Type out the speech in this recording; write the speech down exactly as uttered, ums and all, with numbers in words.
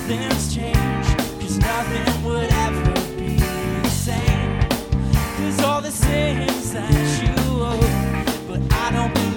nothing's changed, 'cause nothing would ever be the same. There's all the sins that you owe, but I don't believe